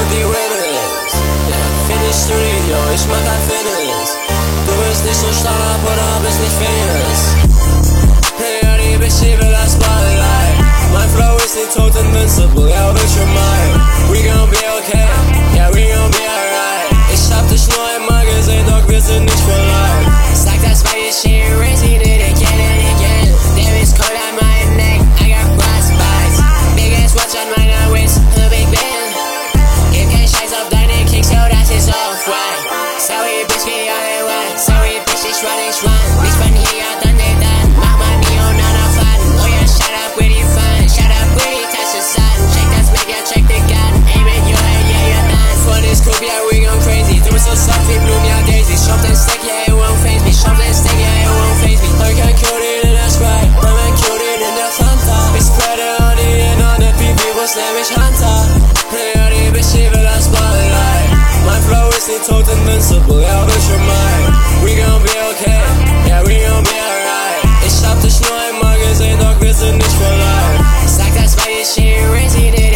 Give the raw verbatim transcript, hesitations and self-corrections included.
die Witness. Ja, Fitnessstudio, ich mach ein Fitness. Du bist nicht so stark oder bist nicht famous. Ja, die Bitch, die will das Spotlight. Mein Flow ist nicht tot invincible, ja, bitch, you're mine. We gon' be okay, yeah, we gon' be alright. Ich hab dich nur einmal gesehen, doch wir sind nicht for life. Sag das, weil ich hier crazy, did it again and again. There is cold on my neck, I got frostbites. Big ass watch on meiner Wrist, a Big Ben. Gib kein Scheiß auf deine Kicks, yo, das ist off-white. Sorry, bitch, geh alle way. Sorry, bitch, ich run, ich run. Nicht von hier, dann nicht dann. Mach mal Mio, nana fun. Oh yeah, shut up, pretty fun. Shut up, pretty, touch the sun. Check das Make, yeah, check the gun. Aim at your head, yeah, you're done. Von ist Scoop, yeah, we gon' crazy. Du bist so soft wie Bloom, ja, Daisy. Shop den Stack, yeah, it won't phase me. Shop den Stack, yeah, it won't phase me. I can kill it in der Sprite. I can kill it in der Fanta. Ich spreade Honey in on the P P, wo's nämlich Hunter. Ja, die Bitch, die will das Spotlight. Mein Flow ist nicht tot invincible, ja, bitch, you're mine. We gon' be okay, yeah, we gon' be alright. Ich hab dich nur einmal gesehen, doch wir sind nicht for life. Sag das, weil ich hier crazy, did